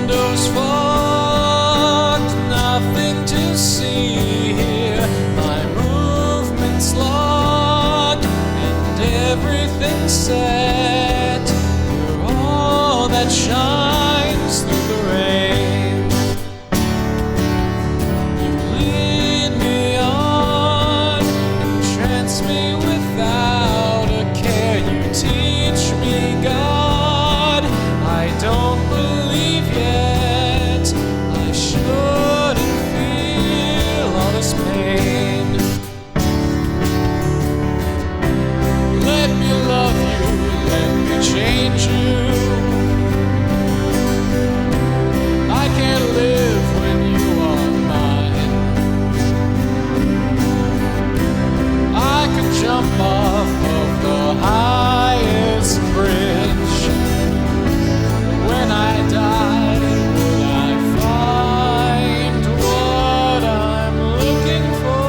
windows fogged, nothing to see here. My movement's logged and everything's set. You're all that shines through the rain. You lead me on, entrance me without a care. You teach me, God, I don't believe yet. I shouldn't feel all this pain. Let me love you, let me change you. I can't live when you are mine. I could jump off of the highest bridge. When I die, would I find what I'm looking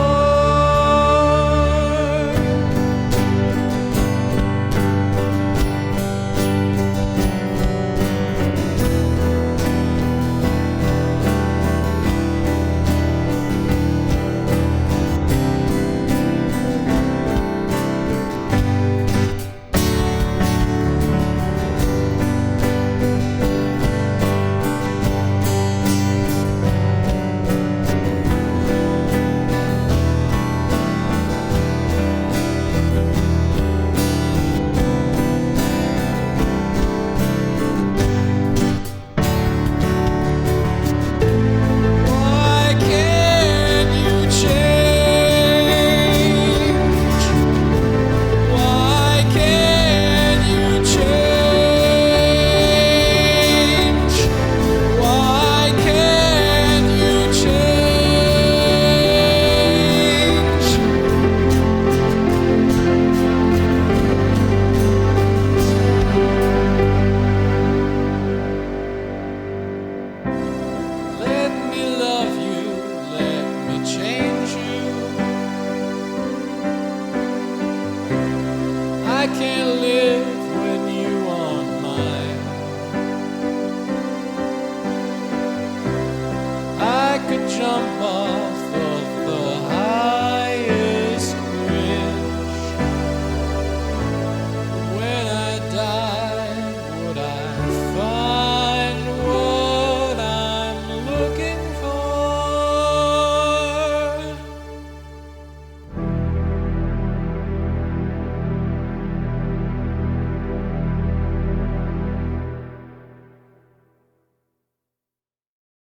I can't live when you aren't mine. I could jump off